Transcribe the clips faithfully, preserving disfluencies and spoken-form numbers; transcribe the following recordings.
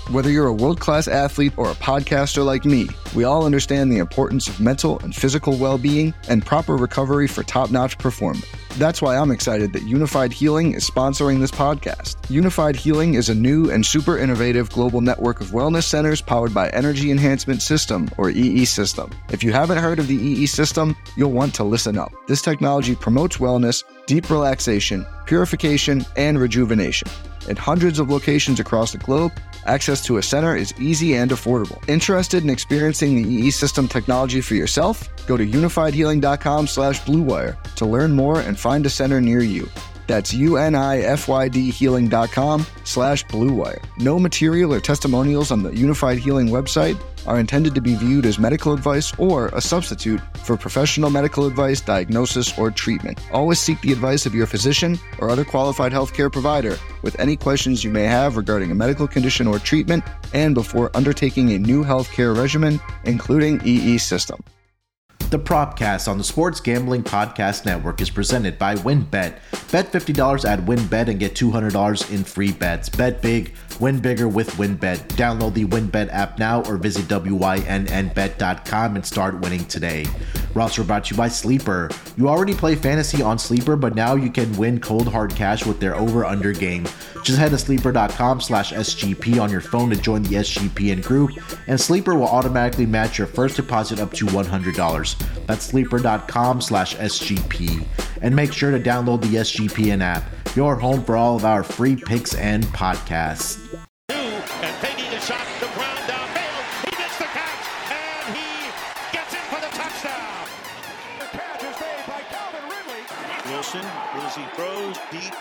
Whether you're a world-class athlete or a podcaster like me, we all understand the importance of mental and physical well-being and proper recovery for top-notch performance. That's why I'm excited that Unified Healing is sponsoring this podcast. Unified Healing is a new and super innovative global network of wellness centers powered by Energy Enhancement System, or E E System. If you haven't heard of the E E System, you'll want to listen up. This technology promotes wellness, deep relaxation, purification, and rejuvenation. In hundreds of locations across the globe, access to a center is easy and affordable. Interested in experiencing the E E System technology for yourself? Go to unified healing dot com slash blue wire to learn more and find a center near you. That's unified healing dot com slash blue wire. No material or testimonials on the Unified Healing website are intended to be viewed as medical advice or a substitute for professional medical advice, diagnosis, or treatment. Always seek the advice of your physician or other qualified healthcare provider with any questions you may have regarding a medical condition or treatment and before undertaking a new healthcare regimen, including E E System. The Propcast on the Sports Gambling Podcast Network is presented by WynnBET. Bet fifty dollars at WynnBET and get two hundred dollars in free bets. Bet big, win bigger with WynnBET. Download the WynnBET app now or visit W Y N N bet dot com and start winning today. We're also brought to you by Sleeper. You already play fantasy on Sleeper, but now you can win cold hard cash with their over-under game. Just head to sleeper dot com slash S G P on your phone to join the S G P N group, and Sleeper will automatically match your first deposit up to one hundred dollars. That's sleeper dot com slash S G P. And make sure to download the S G P N app, your home for all of our free picks and podcasts. And taking a shot, the ground downfield. He gets the catch, and he gets in for the touchdown. The catch is made by Calvin Ridley. Wilson, as he throws deep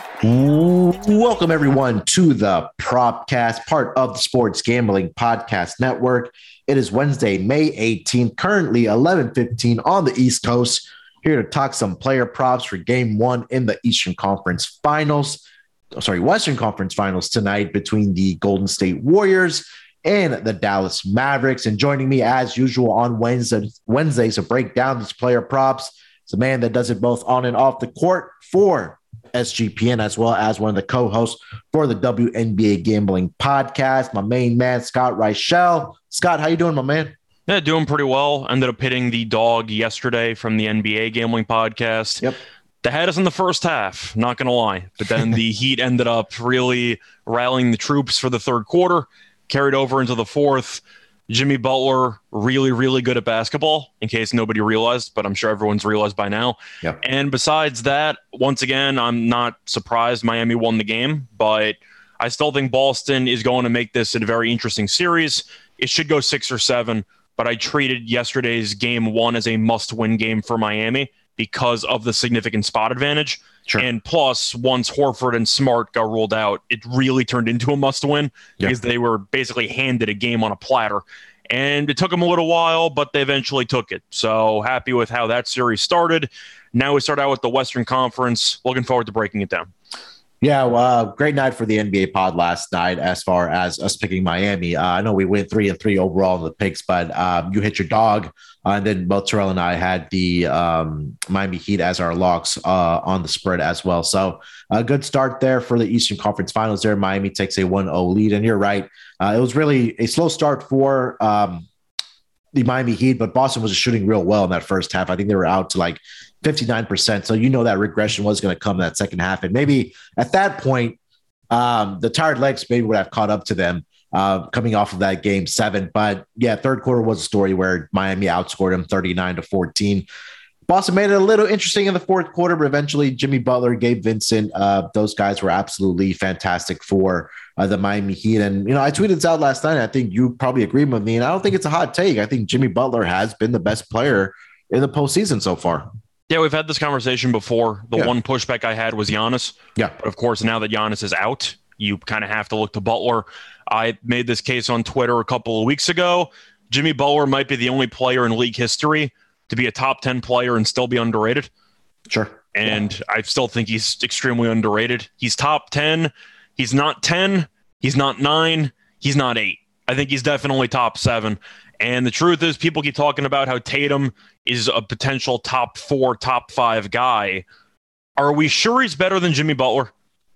down. Welcome, everyone, to the Propcast, part of the Sports Gambling Podcast Network. It is Wednesday, May eighteenth, currently eleven fifteen on the East Coast. Here to talk some player props for game one in the Eastern Conference Finals. Oh, sorry, Western Conference Finals tonight between the Golden State Warriors and the Dallas Mavericks. And joining me as usual on Wednesday, Wednesdays to break down these player props is a man that does it both on and off the court for S G P N, as well as one of the co-hosts for the W N B A Gambling Podcast, my main man, Scott Reichel. Scott, how you doing, my man? Yeah, doing pretty well. Ended up hitting the dog yesterday from the N B A Gambling Podcast. Yep. They had us in the first half, not going to lie. But then the Heat ended up really rallying the troops for the third quarter, carried over into the fourth. Jimmy Butler, really, really good at basketball, in case nobody realized, but I'm sure everyone's realized by now. Yep. And besides that, once again, I'm not surprised Miami won the game, but I still think Boston is going to make this a very interesting series. It should go six or seven, but I treated yesterday's game one as a must-win game for Miami because of the significant spot advantage. Sure. And plus, once Horford and Smart got ruled out, it really turned into a must-win yeah. because they were basically handed a game on a platter. And it took them a little while, but they eventually took it. So happy with how that series started. Now we start out with the Western Conference. Looking forward to breaking it down. Yeah, well, uh, great night for the N B A pod last night as far as us picking Miami. Uh, I know we went three and three overall in the picks, but um, you hit your dog. Uh, and then both Terrell and I had the um, Miami Heat as our locks uh, on the spread as well. So a good start there for the Eastern Conference Finals there. Miami takes a one oh lead. And you're right. Uh, it was really a slow start for um, the Miami Heat, but Boston was shooting real well in that first half. I think they were out to like fifty-nine percent. So you know that regression was going to come in that second half. And maybe at that point, um, the tired legs maybe would have caught up to them uh, coming off of that game seven. But yeah, third quarter was a story where Miami outscored them thirty-nine to fourteen. Boston made it a little interesting in the fourth quarter, but eventually Jimmy Butler, Gabe Vincent, uh, those guys were absolutely fantastic for uh, the Miami Heat. And, you know, I tweeted this out last night. I think you probably agree with me. And I don't think it's a hot take. I think Jimmy Butler has been the best player in the postseason so far. Yeah, we've had this conversation before. The yeah. one pushback I had was Giannis. Yeah. But of course, now that Giannis is out, you kind of have to look to Butler. I made this case on Twitter a couple of weeks ago. Jimmy Butler might be the only player in league history to be a top ten player and still be underrated. Sure. And yeah. I still think he's extremely underrated. He's top ten. He's not ten. He's not nine. He's not eight. I think he's definitely top seven. And the truth is, people keep talking about how Tatum is a potential top four, top five guy. Are we sure he's better than Jimmy Butler?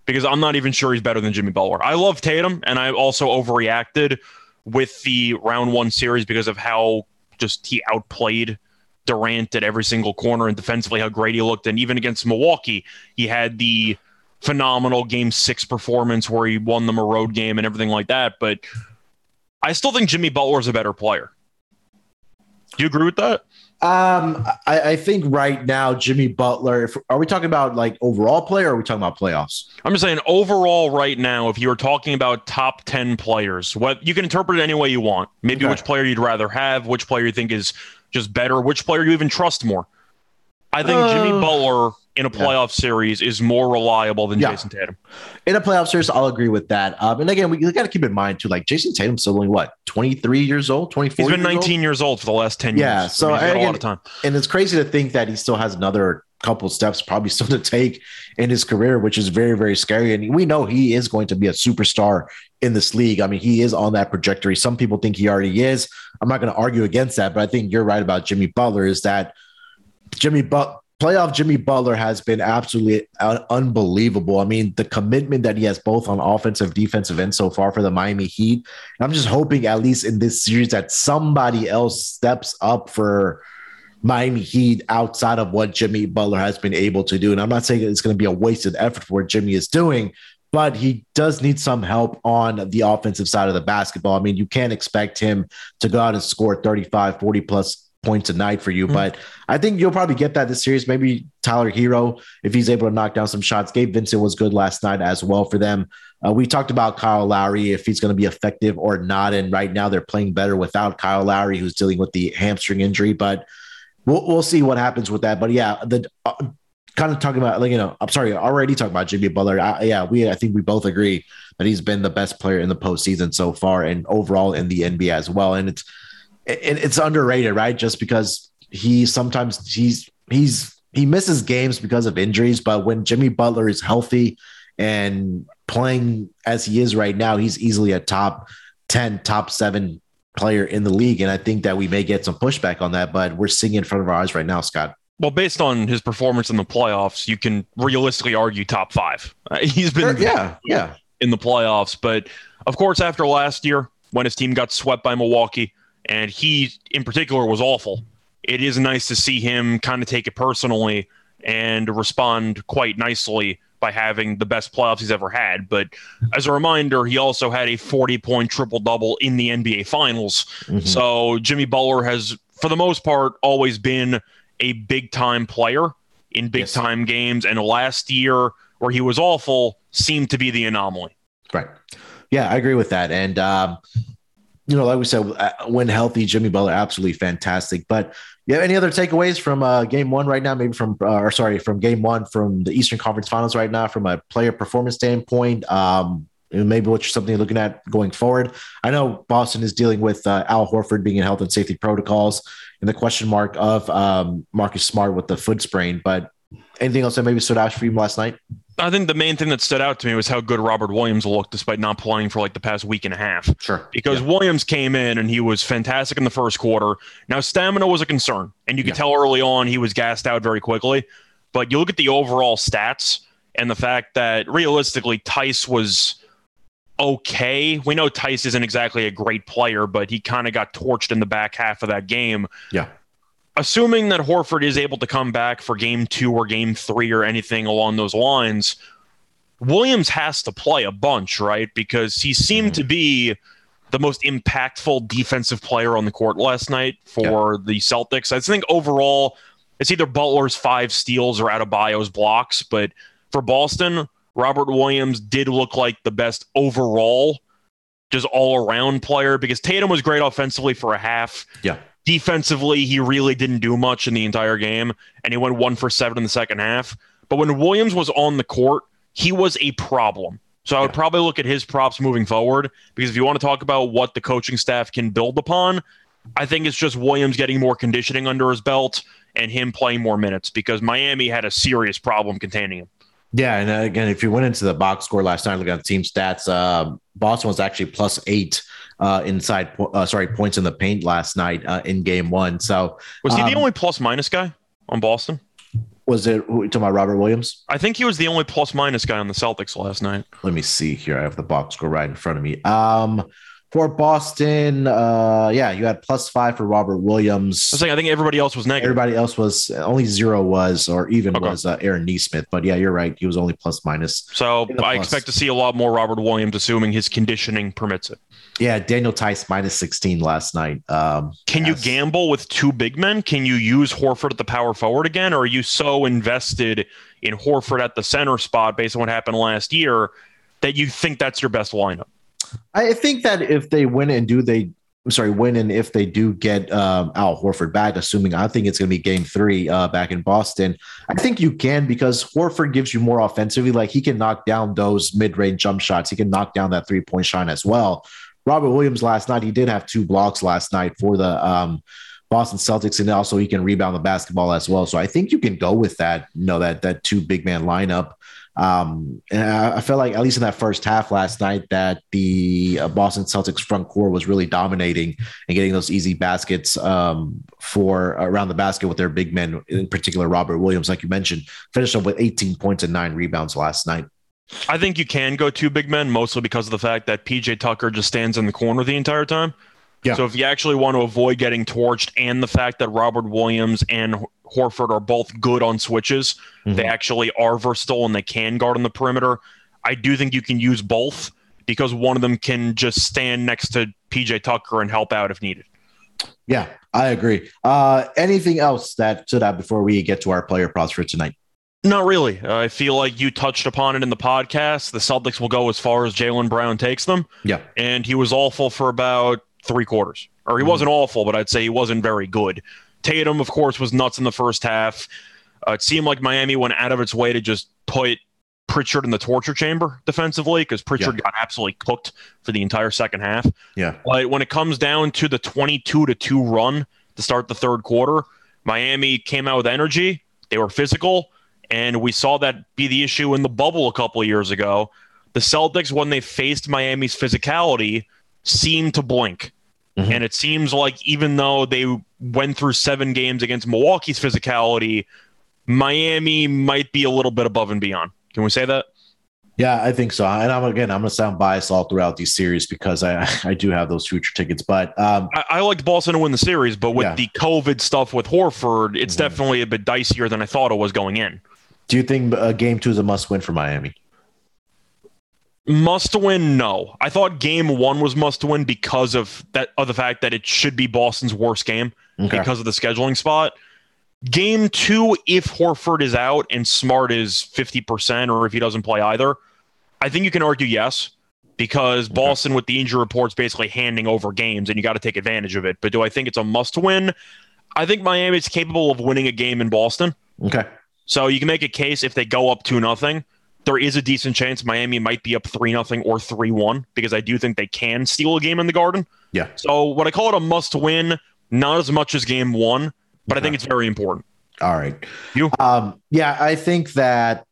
because I'm not even sure he's better than Jimmy Butler. I love Tatum, and I also overreacted with the round one series because of how just he outplayed Durant at every single corner and defensively how great he looked. And even against Milwaukee, he had the phenomenal game six performance where he won them a road game and everything like that. But I still think Jimmy Butler is a better player. Do you agree with that? Um, I, I think right now, Jimmy Butler, if, are we talking about like overall player or are we talking about playoffs? I'm just saying overall right now, if you were talking about top ten players, what you can interpret it any way you want. Maybe okay. which player you'd rather have, which player you think is just better, which player you even trust more. I think uh, Jimmy Butler in a playoff yeah. series is more reliable than yeah. Jason Tatum. In a playoff series, I'll agree with that. Um, and again, we, we got to keep in mind too, like Jason Tatum's still only what, twenty-three years old, twenty-four. He's been years nineteen old? years old for the last ten yeah, years. so I mean, he's got again, a lot of time. And it's crazy to think that he still has another couple steps probably still to take in his career, which is very, very scary. And we know he is going to be a superstar in this league. I mean, he is on that trajectory. Some people think he already is. I'm not going to argue against that, but I think you're right about Jimmy Butler is that Jimmy Butler, playoff Jimmy Butler has been absolutely unbelievable. I mean, the commitment that he has both on offensive, defensive end so far for the Miami Heat. And I'm just hoping at least in this series that somebody else steps up for Miami Heat outside of what Jimmy Butler has been able to do. And I'm not saying it's going to be a wasted effort for what Jimmy is doing, but he does need some help on the offensive side of the basketball. I mean, you can't expect him to go out and score thirty-five, forty plus points a night for you. Mm-hmm. But I think you'll probably get that this series. Maybe Tyler Hero, if he's able to knock down some shots. Gabe Vincent was good last night as well for them. Uh, we talked about Kyle Lowry, if he's going to be effective or not. And right now they're playing better without Kyle Lowry, who's dealing with the hamstring injury. But we'll, we'll see what happens with that. But yeah, the uh, kind of talking about, like, you know, I'm sorry, already talking about Jimmy Butler. I, yeah, we, I think we both agree that he's been the best player in the postseason so far and overall in the N B A as well. And it's, it, it's underrated, right? Just because he sometimes he's, he's, he misses games because of injuries, but when Jimmy Butler is healthy and playing as he is right now, he's easily a top ten, top seven player in the league. And I think that we may get some pushback on that, but we're seeing it in front of our eyes right now, Scott. Well, based on his performance in the playoffs, you can realistically argue top five. Uh, he's been yeah, yeah. in the playoffs. But of course, after last year, when his team got swept by Milwaukee, and he in particular was awful, it is nice to see him kind of take it personally and respond quite nicely by having the best playoffs he's ever had. But as a reminder, he also had a forty-point triple-double in the N B A Finals. Mm-hmm. So Jimmy Butler has, for the most part, always been a big-time player in big-time yes. games. And last year, where he was awful, seemed to be the anomaly. Right. Yeah, I agree with that. And, um, you know, like we said, when healthy, Jimmy Butler, absolutely fantastic. But you have any other takeaways from uh, game one right now? Maybe from, uh, or sorry, from game one from the Eastern Conference Finals right now, from a player performance standpoint, um, maybe what's something you're looking at going forward. I know Boston is dealing with uh, Al Horford being in health and safety protocols and the question mark of um, Marcus Smart with the foot sprain, but anything else that maybe stood out for you last night? I think the main thing that stood out to me was how good Robert Williams looked despite not playing for like the past week and a half. Sure. Because yeah. Williams came in and he was fantastic in the first quarter. Now, stamina was a concern, and you could yeah. tell early on he was gassed out very quickly. But you look at the overall stats and the fact that realistically Tice was okay. We know Tice isn't exactly a great player, but he kind of got torched in the back half of that game. Yeah. Assuming that Horford is able to come back for game two or game three or anything along those lines, Williams has to play a bunch, right? Because he seemed mm-hmm. to be the most impactful defensive player on the court last night for yeah. the Celtics. I think overall, it's either Butler's five steals or Adebayo's blocks, but for Boston, Robert Williams did look like the best overall, just all-around player, because Tatum was great offensively for a half. Yeah. Defensively, he really didn't do much in the entire game, and he went one for seven in the second half. But when Williams was on the court, he was a problem. So I would yeah. probably look at his props moving forward, because if you want to talk about what the coaching staff can build upon, I think it's just Williams getting more conditioning under his belt and him playing more minutes, because Miami had a serious problem containing him. Yeah, and again, if you went into the box score last night, looking at the team stats, uh, Boston was actually plus eight uh, inside, uh, sorry, points in the paint last night uh, in game one. So was he um, the only plus minus guy on Boston? Was it who, talking about Robert Williams? I think he was the only plus minus guy on the Celtics last night. Let me see here. I have the box score right in front of me. Um, for Boston, uh, yeah, you had plus five for Robert Williams. I was saying, I think everybody else was negative. Everybody else was only zero was, or even Okay. was uh, Aaron Nesmith. But yeah, you're right. He was only plus minus. So In the I plus. expect to see a lot more Robert Williams, assuming his conditioning permits it. Yeah, Daniel Tice minus sixteen last night. Um, Can yes. you gamble with two big men? Can you use Horford at the power forward again? Or are you so invested in Horford at the center spot based on what happened last year that you think that's your best lineup? I think that if they win and do they, I'm sorry, win and if they do get um, Al Horford back, assuming I think it's going to be game three uh, back in Boston, I think you can because Horford gives you more offensively. Like he can knock down those mid-range jump shots. He can knock down that three-point shot as well. Robert Williams last night, he did have two blocks last night for the um, Boston Celtics, and also he can rebound the basketball as well. So I think you can go with that, you know, that that two big man lineup. Um, and I, I felt like at least in that first half last night that the uh, Boston Celtics front court was really dominating and getting those easy baskets um, for around the basket with their big men, in particular Robert Williams, like you mentioned, finished up with eighteen points and nine rebounds last night. I think you can go two big men, mostly because of the fact that P J Tucker just stands in the corner the entire time. Yeah. So if you actually want to avoid getting torched and the fact that Robert Williams and Horford are both good on switches, Mhm. they actually are versatile and they can guard on the perimeter. I do think you can use both because one of them can just stand next to P J Tucker and help out if needed. Yeah, I agree. Uh, anything else that stood out before we get to our player props for tonight? Not really. Uh, I feel like you touched upon it in the podcast. The Celtics will go as far as Jaylen Brown takes them. Yeah. And he was awful for about three quarters. Or he Mhm. wasn't awful, but I'd say he wasn't very good. Tatum, of course, was nuts in the first half. Uh, it seemed like Miami went out of its way to just put Pritchard in the torture chamber defensively because Pritchard Yeah. got absolutely cooked for the entire second half. Yeah. But when it comes down to the twenty-two to two run to start the third quarter, Miami came out with energy. They were physical. And we saw that be the issue in the bubble a couple of years ago. The Celtics, when they faced Miami's physicality, seemed to blink. Mhm. And it seems like even though they went through seven games against Milwaukee's physicality, Miami might be a little bit above and beyond. Can we say that? Yeah, I think so. And I'm again, I'm going to sound biased all throughout these series because I I do have those future tickets. But um, I, I liked Boston to win the series, but with Yeah. the COVID stuff with Horford, it's Mhm. definitely a bit dicier than I thought it was going in. do you think uh, game two is a must win for Miami? Must win, no. I thought game one was must win because of that of the fact that it should be Boston's worst game Okay. because of the scheduling spot. Game two, if Horford is out and Smart is fifty percent or if he doesn't play either, I think you can argue yes, because Okay. Boston with the injury reports basically handing over games and you got to take advantage of it. But do I think it's a must win? I think Miami is capable of winning a game in Boston. Okay. So you can make a case if they go up two nothing. There is a decent chance Miami might be up three nothing or three one because I do think they can steal a game in the Garden. Yeah. So what I call it a must win, not as much as game one, but I think it's very important. All right. You? Um, yeah, I think that.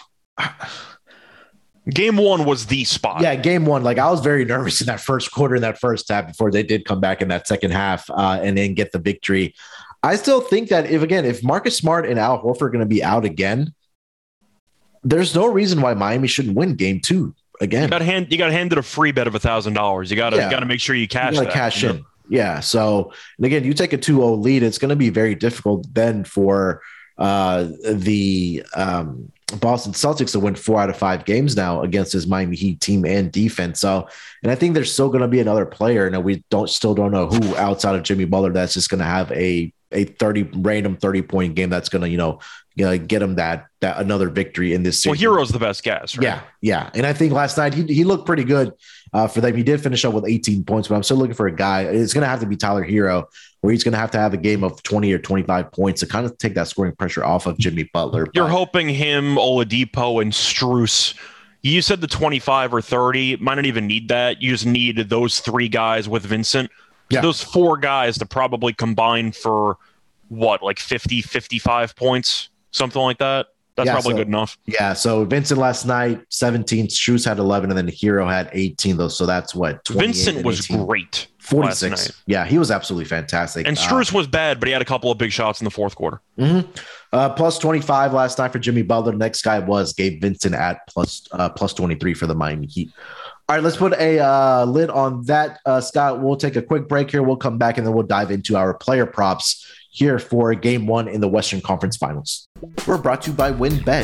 Game one was the spot. Yeah, game one. Like I was very nervous in that first quarter, in that first half, before they did come back in that second half uh, and then get the victory. I still think that if again, if Marcus Smart and Al Horford are going to be out again, there's no reason why Miami shouldn't win game two again. You got hand you got handed a free bet of a thousand dollars. You got to Yeah. you got to make sure you cash You gotta that. cash you know? in. Yeah. So and again, you take a two oh lead, it's going to be very difficult then for uh, the um, Boston Celtics to win four out of five games now against this Miami Heat team and defense. So, and I think there's still going to be another player. Now we don't still don't know who outside of Jimmy Butler that's just going to have a a thirty random thirty point game that's going to you know you know get him that that another victory in this Well, series. Hero's the best guess, right? Yeah, yeah. And I think last night he, he looked pretty good uh, for them. He did finish up with eighteen points, but I'm still looking for a guy. It's going to have to be Tyler Hero, where he's going to have to have a game of twenty or twenty-five points to kind of take that scoring pressure off of Jimmy Butler. You're But- hoping him, Oladipo, and Strus. You said the twenty-five or thirty. Might not even need that. You just need those three guys with Vincent. So Yeah. those four guys to probably combine for what, like fifty, fifty-five points, something like that. That's yeah, probably so, good enough. Yeah. So Vincent last night, seventeen, Strus had eleven, and then Hero had eighteen, though. So that's what, Vincent was eighteen. great. forty-six. Yeah, he was absolutely fantastic. And Strus um, was bad, but he had a couple of big shots in the fourth quarter. Mm-hmm. Uh, plus twenty-five last night for Jimmy Butler. The next guy was Gabe Vincent at plus, uh, plus twenty-three for the Miami Heat. All right, let's put a uh, lid on that, uh, Scott. We'll take a quick break here. We'll come back, and then we'll dive into our player props here for game one in the Western Conference Finals. We're brought to you by WynnBET.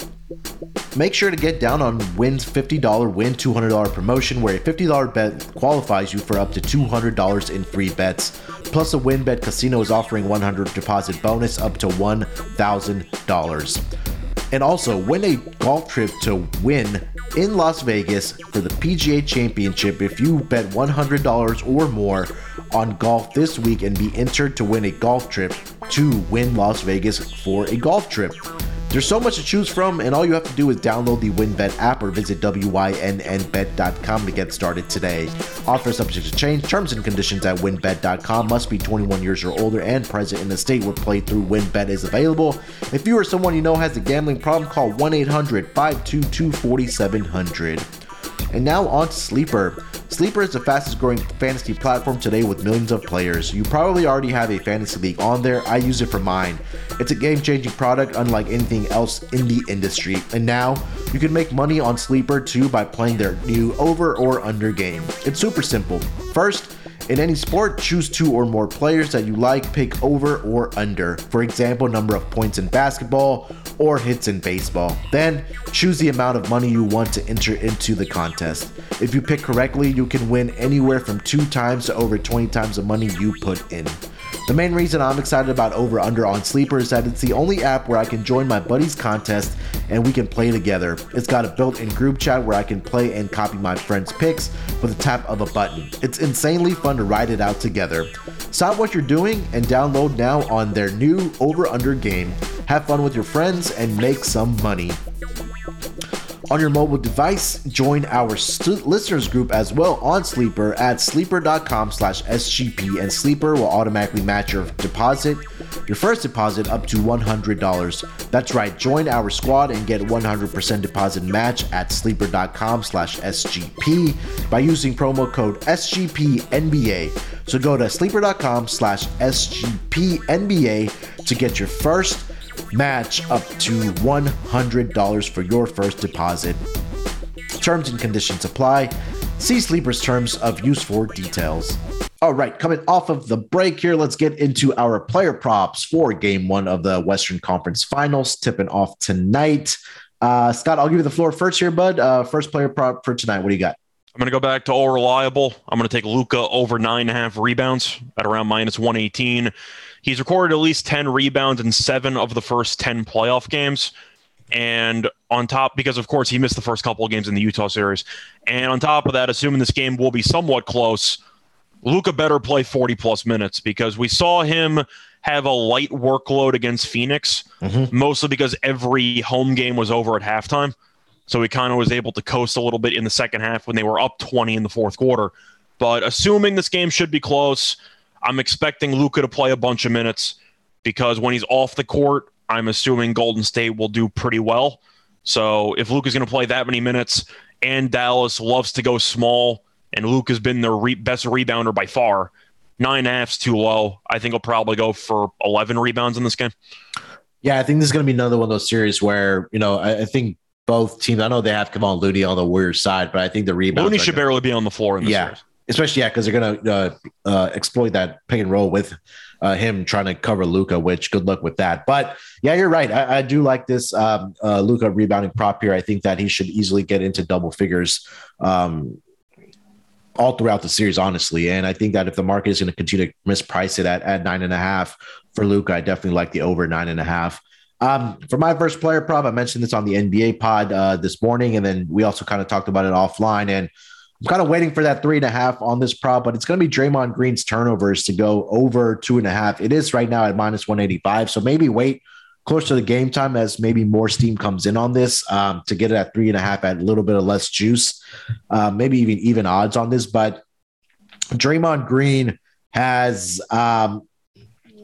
Make sure to get down on Wynn's fifty dollars Win two hundred dollars promotion, where a fifty dollars bet qualifies you for up to two hundred dollars in free bets. Plus, a WynnBET Casino is offering one hundred dollars deposit bonus up to one thousand dollars. And also, win a golf trip to Wynn in Las Vegas for the P G A Championship if you bet one hundred dollars or more on golf this week and be entered to win a golf trip to Wynn Las Vegas for a golf trip. There's so much to choose from, and all you have to do is download the WynnBET app or visit wynnn bet dot com to get started today. Offer subject to change. Terms and conditions at wynn bet dot com. Must be twenty-one years or older and present in the state where play through WynnBET is available. If you or someone you know has a gambling problem, call one eight hundred five two two four seven zero zero. And now on to Sleeper. Sleeper is the fastest growing fantasy platform today with millions of players. You probably already have a fantasy league on there. I use it for mine. It's a game-changing product unlike anything else in the industry. And now you can make money on Sleeper too by playing their new over or under game. It's super simple. First, in any sport, choose two or more players that you like, pick over or under. For example, number of points in basketball or hits in baseball. Then, choose the amount of money you want to enter into the contest. If you pick correctly, you can win anywhere from two times to over twenty times the money you put in. The main reason I'm excited about Over Under on Sleeper is that it's the only app where I can join my buddies' contest and we can play together. It's got a built-in group chat where I can play and copy my friends' picks with a tap of a button. It's insanely fun to ride it out together. Stop what you're doing and download now on their new Over Under game. Have fun with your friends and make some money. On your mobile device, join our st- listeners group as well on Sleeper at sleeper.com slash SGP, and Sleeper will automatically match your deposit, your first deposit up to one hundred dollars. That's right, join our squad and get one hundred percent deposit match at sleeper.com slash SGP by using promo code S G P N B A. So go to sleeper.com slash SGPNBA to get your first match up to one hundred dollars for your first deposit. Terms and conditions apply. See Sleeper's terms of use for details. All right, coming off of the break here, let's get into our player props for game one of the Western Conference Finals, tipping off tonight. Uh, Scott, I'll give you the floor first here, bud. Uh, first player prop for tonight. What do you got? I'm going to go back to all reliable. I'm going to take Luka over nine and a half rebounds at around minus one eighteen. He's recorded at least ten rebounds in seven of the first ten playoff games. And on top, because of course he missed the first couple of games in the Utah series. And on top of that, assuming this game will be somewhat close, Luka better play forty plus minutes, because we saw him have a light workload against Phoenix, mm-hmm. mostly because every home game was over at halftime. So he kind of was able to coast a little bit in the second half when they were up twenty in the fourth quarter. But assuming this game should be close, I'm expecting Luka to play a bunch of minutes, because when he's off the court, I'm assuming Golden State will do pretty well. So if Luka's going to play that many minutes, and Dallas loves to go small, and Luka's been their re- best rebounder by far, nine and a half's too low. I think he'll probably go for eleven rebounds in this game. Yeah, I think this is going to be another one of those series where, you know, I, I think both teams, I know they have Kevon Looney on the Warriors side, but I think the rebounds. Looney should gonna, barely be on the floor in this yeah, series. Especially, yeah, because they're going to uh, uh, exploit that pick and roll with uh, him trying to cover Luka, which good luck with that. But yeah, you're right. I, I do like this um, uh, Luka rebounding prop here. I think that he should easily get into double figures um, all throughout the series, honestly. And I think that if the market is going to continue to misprice it at, at nine and a half for Luka, I definitely like the over nine and a half. Um, for my first player prop, I mentioned this on the N B A pod uh, this morning, and then we also kind of talked about it offline. And I'm kind of waiting for that three and a half on this prop, but it's going to be Draymond Green's turnovers to go over two and a half. It is right now at minus one eighty-five. So maybe wait close to the game time as maybe more steam comes in on this um, to get it at three and a half at a little bit of less juice, uh, maybe even even odds on this. But Draymond Green has um,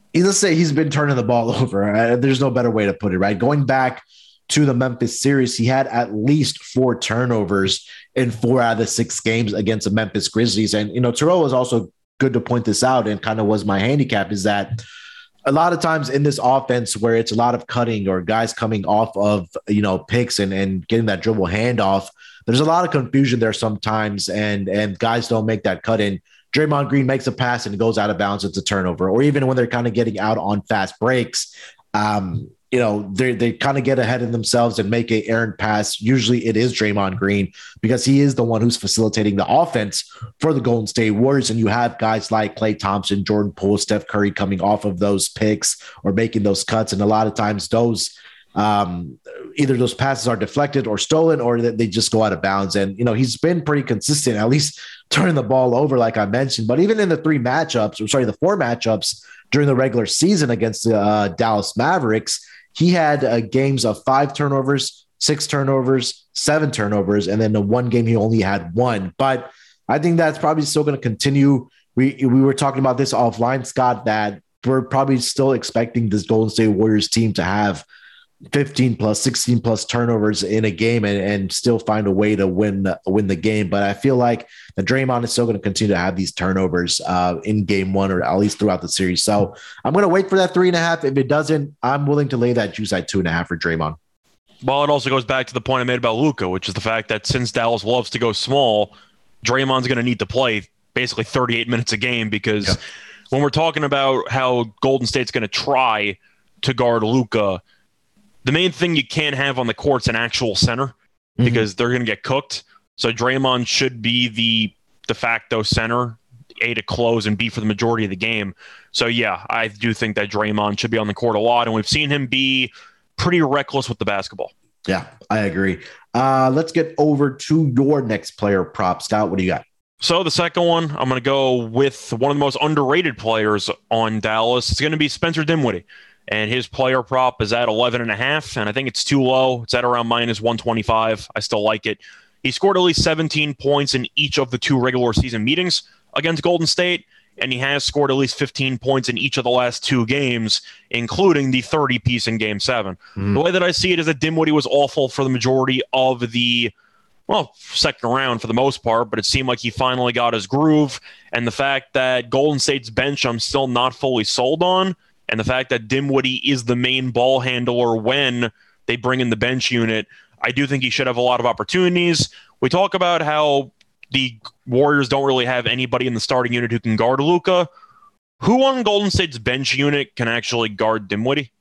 let's say he's been turning the ball over. Uh, there's no better way to put it, right? Going back to the Memphis series, he had at least four turnovers in four out of the six games against the Memphis Grizzlies. And, you know, Terrell was also good to point this out, and kind of was my handicap, is that a lot of times in this offense where it's a lot of cutting or guys coming off of, you know, picks and, and getting that dribble handoff, there's a lot of confusion there sometimes, and, and guys don't make that cut in. Draymond Green makes a pass and it goes out of bounds. It's a turnover. Or even when they're kind of getting out on fast breaks, um, you know, they they kind of get ahead of themselves and make a errant pass. Usually it is Draymond Green, because he is the one who's facilitating the offense for the Golden State Warriors. And you have guys like Klay Thompson, Jordan Poole, Steph Curry coming off of those picks or making those cuts. And a lot of times those um, either those passes are deflected or stolen, or that they just go out of bounds. And, you know, he's been pretty consistent, at least turning the ball over, like I mentioned. But even in the three matchups, or sorry, the four matchups during the regular season against the uh, Dallas Mavericks, he had uh, games of five turnovers, six turnovers, seven turnovers, and then the one game he only had one. But I think that's probably still going to continue. We we were talking about this offline, Scott, that we're probably still expecting this Golden State Warriors team to have fifteen plus, sixteen plus turnovers in a game and, and still find a way to win, win the game. But I feel like the Draymond is still going to continue to have these turnovers uh, in game one, or at least throughout the series. So I'm going to wait for that three and a half. If it doesn't, I'm willing to lay that juice at two and a half for Draymond. Well, it also goes back to the point I made about Luka, which is the fact that since Dallas loves to go small, Draymond's going to need to play basically thirty-eight minutes a game, because yeah. when we're talking about how Golden State's going to try to guard Luka, the main thing you can't have on the court's an actual center, mm-hmm. because they're going to get cooked. So Draymond should be the de facto center, A, to close, and B, for the majority of the game. So, yeah, I do think that Draymond should be on the court a lot, and we've seen him be pretty reckless with the basketball. Yeah, I agree. Uh, let's get over to your next player prop. Scott, what do you got? So the second one, I'm going to go with one of the most underrated players on Dallas. It's going to be Spencer Dinwiddie. And his player prop is at eleven and a half, and I think it's too low. It's at around minus one twenty-five. I still like it. He scored at least seventeen points in each of the two regular season meetings against Golden State, and he has scored at least fifteen points in each of the last two games, including the thirty piece in Game seven. Mm. The way that I see it is that Dinwiddie was awful for the majority of the, well, second round for the most part, but it seemed like he finally got his groove. And the fact that Golden State's bench I'm still not fully sold on, and the fact that Dinwiddie is the main ball handler when they bring in the bench unit, I do think he should have a lot of opportunities. We talk about how the Warriors don't really have anybody in the starting unit who can guard Luka. Who on Golden State's bench unit can actually guard Dinwiddie?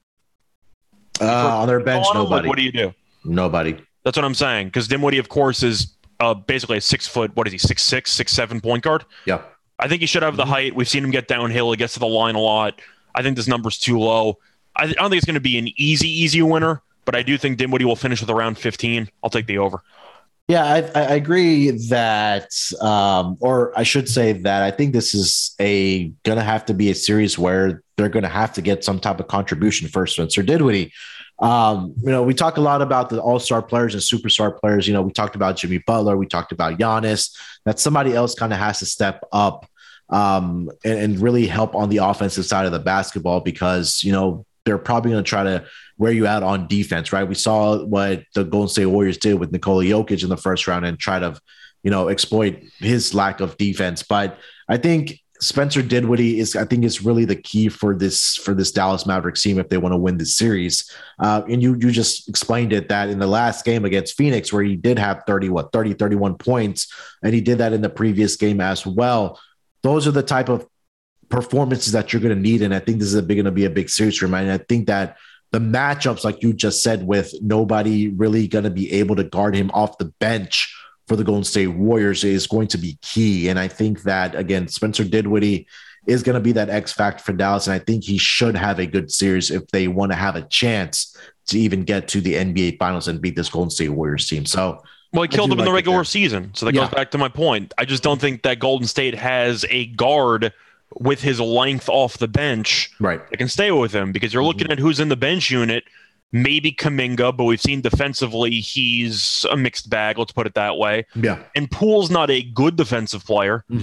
Uh, on their bench, on nobody. Like, what do you do? Nobody. That's what I'm saying. Because Dinwiddie, of course, is uh, basically a six foot, what is he, six six, six seven point guard? Yeah. I think he should have the height. We've seen him get downhill. He gets to the line a lot. I think this number's too low. I, th- I don't think it's going to be an easy, easy winner, but I do think Dinwiddie will finish with around fifteen. I'll take the over. Yeah, I, I agree that, um, or I should say that I think this is a going to have to be a series where they're going to have to get some type of contribution first. Spencer Dinwiddie. Um, you know, we talk a lot about the all-star players and superstar players. You know, we talked about Jimmy Butler. We talked about Giannis. That somebody else kind of has to step up um, and, and really help on the offensive side of the basketball, because, you know, they're probably going to try to wear you out on defense, right? We saw what the Golden State Warriors did with Nikola Jokic in the first round and try to, you know, exploit his lack of defense. But I think Spencer Dinwiddie is, I think, is really the key for this for this Dallas Mavericks team if they want to win this series. Uh, and you you just explained it, that in the last game against Phoenix, where he did have thirty, what, thirty, thirty-one points, and he did that in the previous game as well. Those are the type of performances that you're going to need. And I think this is going to be a big series for him. And I think that the matchups, like you just said, with nobody really going to be able to guard him off the bench for the Golden State Warriors is going to be key. And I think that, again, Spencer Dinwiddie is going to be that X factor for Dallas. And I think he should have a good series if they want to have a chance to even get to the N B A Finals and beat this Golden State Warriors team. So, well, he killed them like in the regular season. So that yeah. goes back to my point. I just don't think that Golden State has a guard with his length off the bench right. that can stay with him, because you're looking mm-hmm. at who's in the bench unit. Maybe Kuminga, but we've seen defensively he's a mixed bag, let's put it that way. Yeah. And Poole's not a good defensive player. Mm-hmm.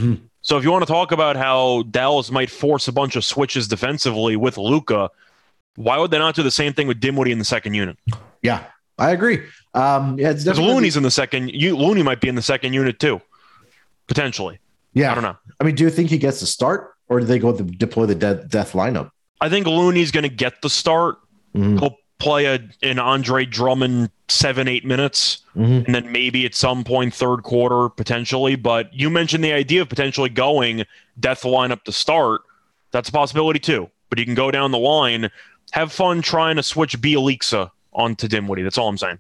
So if you want to talk about how Dallas might force a bunch of switches defensively with Luka, why would they not do the same thing with Dinwiddie in the second unit? Yeah, I agree. Um, yeah, it's Because definitely Looney's in the second. You, Looney might be in the second unit too, potentially. Yeah, I don't know. I mean, do you think he gets the start, or do they go to deploy the de- death lineup? I think Looney's going to get the start. Mm-hmm. He'll play a, an Andre Drummond seven, eight minutes, Mm-hmm. and then maybe at some point third quarter potentially. But you mentioned the idea of potentially going death lineup to start. That's a possibility too. But you can go down the line, have fun trying to switch Bjelica onto Dinwiddie. That's all I'm saying.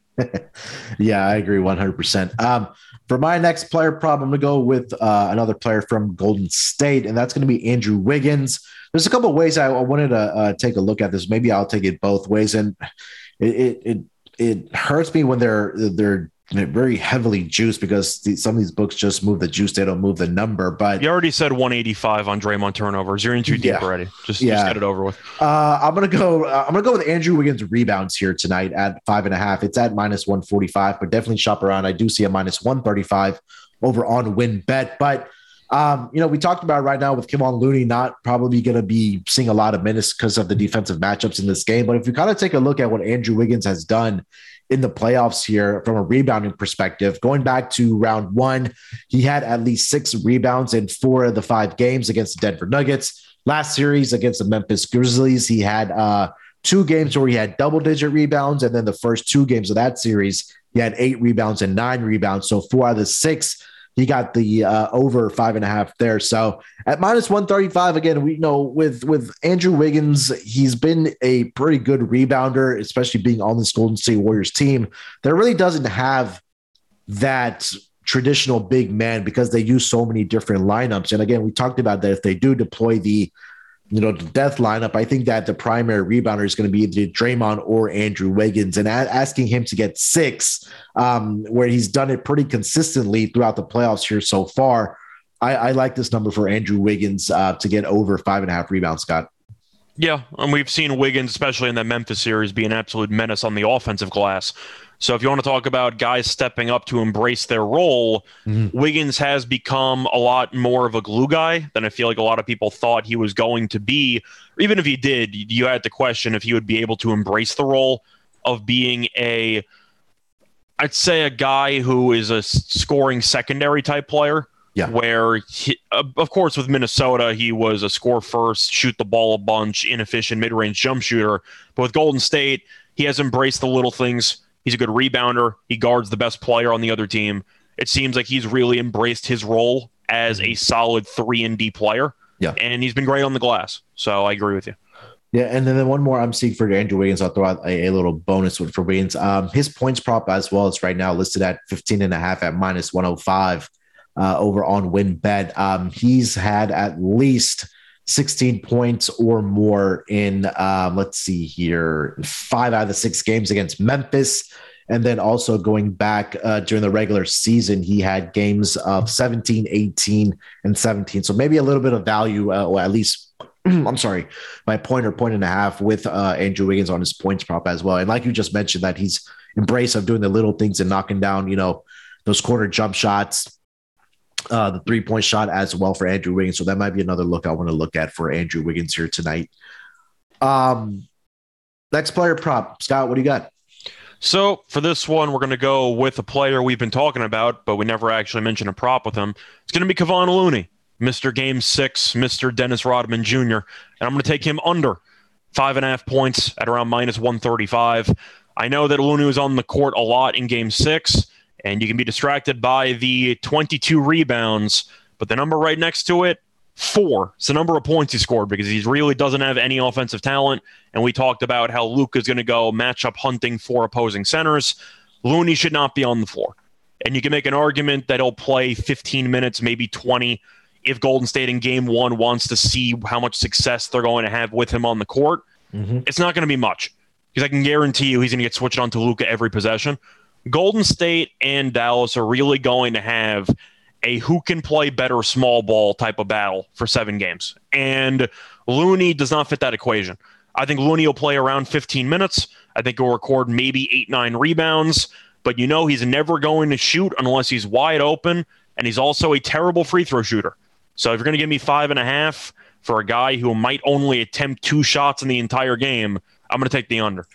Yeah, I agree one hundred percent. Um, for my next player prop, I'm going to go with uh, another player from Golden State, and that's going to be Andrew Wiggins. There's a couple of ways I wanted to uh, take a look at this. Maybe I'll take it both ways, and it it it, it hurts me when they're they're very heavily juiced because the, some of these books just move the juice; they don't move the number. But You already said one eighty-five on Draymond turnovers. You're in too deep Yeah. already. Just, Yeah. just get it over with. Uh, I'm gonna go. Uh, I'm gonna go with Andrew Wiggins rebounds here tonight at five and a half. It's at minus one forty-five, but definitely shop around. I do see a minus one thirty-five over on win bet. But um, you know, we talked about right now with Kevon Looney not probably going to be seeing a lot of minutes because of the defensive matchups in this game. But if you kind of take a look at what Andrew Wiggins has done in the playoffs here from a rebounding perspective, going back to round one, he had at least six rebounds in four of the five games against the Denver Nuggets. Last series against the Memphis Grizzlies, he had uh, two games where he had double-digit rebounds, and then the first two games of that series, he had eight rebounds and nine rebounds. So four out of the six, he got the uh, over five and a half there. So at minus one thirty-five, again, we know with with Andrew Wiggins, he's been a pretty good rebounder, especially being on this Golden State Warriors team that really doesn't have that traditional big man because they use so many different lineups. And again, we talked about that if they do deploy the, you know, the death lineup, I think that the primary rebounder is going to be either Draymond or Andrew Wiggins, and a- asking him to get six, um, where he's done it pretty consistently throughout the playoffs here so far. I, I like this number for Andrew Wiggins uh, to get over five and a half rebounds, Scott. Yeah, and we've seen Wiggins, especially in that Memphis series, be an absolute menace on the offensive glass. So if you want to talk about guys stepping up to embrace their role, mm-hmm. Wiggins has become a lot more of a glue guy than I feel like a lot of people thought he was going to be. Or even if he did, you had to question if he would be able to embrace the role of being a, I'd say a guy who is a scoring secondary type player. Yeah. Where, he, of course, with Minnesota, he was a score first, shoot the ball a bunch, inefficient mid-range jump shooter. But with Golden State, he has embraced the little things. He's a good rebounder. He guards the best player on the other team. It seems like he's really embraced his role as a solid three and D player. Yeah. And he's been great on the glass. So I agree with you. Yeah, and then one more I'm seeing for Andrew Wiggins. I'll throw out a, a little bonus for Wiggins. Um, his points prop as well is right now listed at fifteen and a half at minus one oh five. Uh, over on WinBet. Um, he's had at least sixteen points or more in, um, let's see here, five out of the six games against Memphis. And then also going back uh, during the regular season, he had games of seventeen, eighteen, and seventeen. So maybe a little bit of value, uh, or at least, I'm sorry, my point or point and a half with uh, Andrew Wiggins on his points prop as well. And like you just mentioned, that he's embraced of doing the little things and knocking down, you know, those corner jump shots, Uh, the three-point shot as well for Andrew Wiggins. So that might be another look I want to look at for Andrew Wiggins here tonight. Um, next player prop. Scott, what do you got? So for this one, we're going to go with a player we've been talking about, but we never actually mentioned a prop with him. It's going to be Kevon Looney, Mister Game Six, Mister Dennis Rodman Junior And I'm going to take him under five and a half points at around minus one thirty-five. I know that Looney was on the court a lot in Game Six, and you can be distracted by the twenty-two rebounds, but the number right next to it, four. It's the number of points he scored because he really doesn't have any offensive talent. And we talked about how Luke is going to go matchup hunting for opposing centers. Looney should not be on the floor. And you can make an argument that he'll play fifteen minutes, maybe twenty, if Golden State in game one wants to see how much success they're going to have with him on the court. Mm-hmm. It's not going to be much because I can guarantee you he's going to get switched on to Luka every possession. Golden State and Dallas are really going to have a who can play better small ball type of battle for seven games. And Looney does not fit that equation. I think Looney will play around fifteen minutes. I think he'll record maybe eight, nine rebounds. But you know he's never going to shoot unless he's wide open. And he's also a terrible free throw shooter. So if you're going to give me five and a half for a guy who might only attempt two shots in the entire game, I'm going to take the under.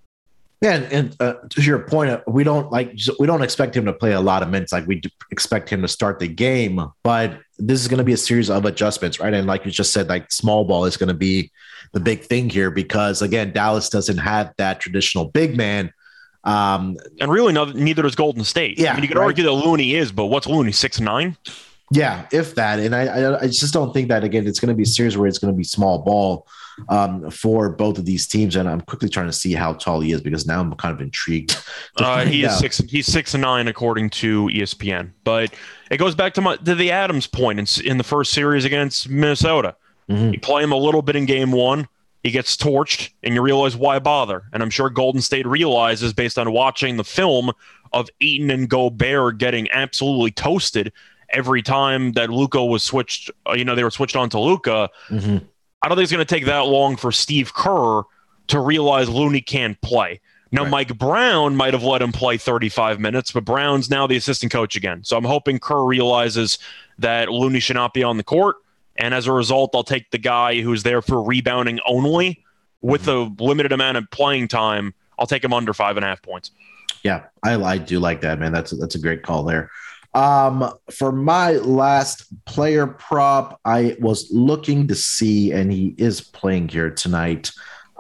Yeah, and, and uh, to your point, we don't like we don't expect him to play a lot of minutes. Like we expect him to start the game, but this is going to be a series of adjustments, right? And like you just said, like small ball is going to be the big thing here because again, Dallas doesn't have that traditional big man, um, and really, no, neither does Golden State. Yeah, I mean, you could right? argue that Looney is, but what's Looney six nine? Yeah, if that, and I, I, I just don't think that again. It's going to be a series where it's going to be small ball um, for both of these teams. And I'm quickly trying to see how tall he is because now I'm kind of intrigued. Uh, he is out. six. He's six and nine according to E S P N. But it goes back to my to the Adams point in, in the first series against Minnesota. Mm-hmm. You play him a little bit in game one. He gets torched, and you realize why bother. And I'm sure Golden State realizes, based on watching the film of Ayton and Gobert getting absolutely toasted every time that Luka was switched, you know, they were switched on to Luka. Mm-hmm. I don't think it's going to take that long for Steve Kerr to realize Looney can't play. Now, right. Mike Brown might have let him play thirty-five minutes, but Brown's now the assistant coach again. So I'm hoping Kerr realizes that Looney should not be on the court. And as a result, I'll take the guy who's there for rebounding only with mm-hmm. a limited amount of playing time. I'll take him under five and a half points. Yeah, I, I do like that, man. That's, that's a great call there. Um, for my last player prop, I was looking to see, and he is playing here tonight,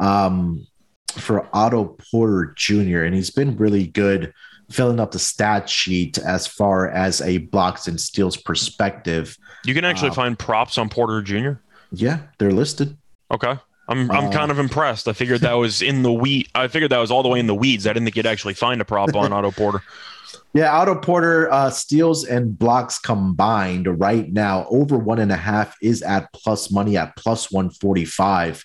um, for Otto Porter Junior And he's been really good filling up the stat sheet as far as a blocks and steals perspective. You can actually um, find props on Porter Junior Yeah, they're listed. Okay. I'm I'm uh, kind of impressed. I figured that was in the weed. I figured that was all the way in the weeds. I didn't think you'd actually find a prop on Otto Porter. Yeah, Otto Porter uh, steals and blocks combined right now over one and a half is at plus money at plus one forty-five.